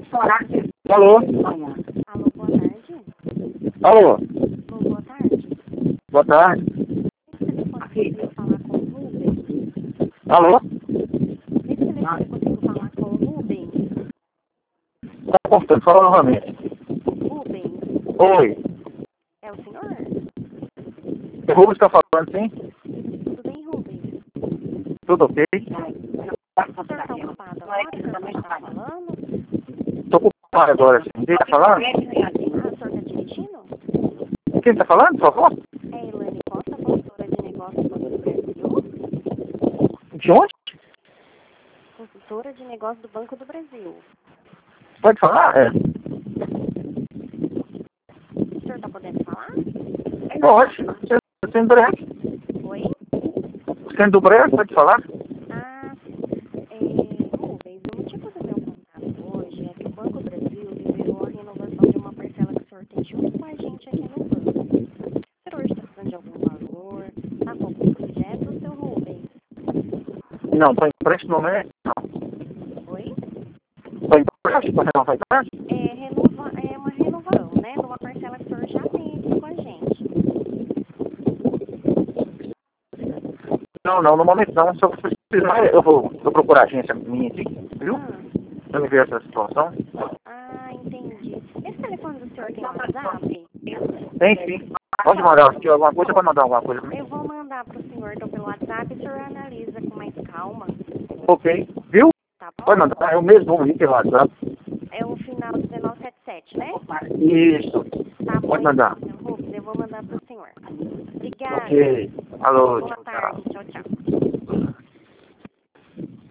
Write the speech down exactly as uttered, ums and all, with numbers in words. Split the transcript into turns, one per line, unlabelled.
Alô?
Alô, boa tarde.
Alô?
Alô, boa tarde.
Boa tarde.
Esse telefone conseguiu falar com o Rubens?
Alô?
Esse telefone conseguiu falar com o Rubens?
Tá cortando, fala novamente.
Rubens,
Oi.
é o senhor?
O Rubens está falando, sim?
Tudo bem, Rubens?
Tudo ok?
O senhor está ocupado agora? O senhor pode estar falando?
Tô ocupado agora, sim. Quem tá falando?
Ah, o senhor está dirigindo?
Quem tá falando, por favor?
É Elaine Costa, consultora de negócios do Banco do Brasil.
De onde?
Consultora de negócios do Banco do Brasil.
Pode falar? É.
O senhor está podendo falar?
Pode. Você tem breve.
Oi?
Você do breve, pode falar?
Ah, é, Rubens, o motivo do meu contato hoje é que o Banco do Brasil liberou a renovação de uma parcela que o senhor tem junto com a gente aqui no banco. O senhor hoje está precisando de algum valor? Está com algum projeto, seu Rubens?
Não, para empréstimo não é? Não.
Oi?
Para empréstimo, para renovar empréstimo?
É, renova, é uma renovação, né? De uma parcela que o senhor já tem aqui com a gente.
Não, não, no momento não. Se eu precisar, eu vou, vou procurar a agência minha aqui, viu?
Ah,
Eu me ver essa situação.
ah, entendi. Esse telefone do senhor tem WhatsApp?
Tem sim. Pode mandar aqui alguma coisa, pode mandar alguma coisa.
Eu vou mandar para o senhor então pelo WhatsApp e o senhor analisa com mais calma.
Ok. Viu?
Tá bom?
Pode mandar. É o mesmo número pelo WhatsApp.
É o final de dezenove setenta e sete, né?
Isso.
Tá bom,
Pode mandar.
então, Rubens, eu vou mandar para o senhor. Obrigada.
Ok. Alô.
Boa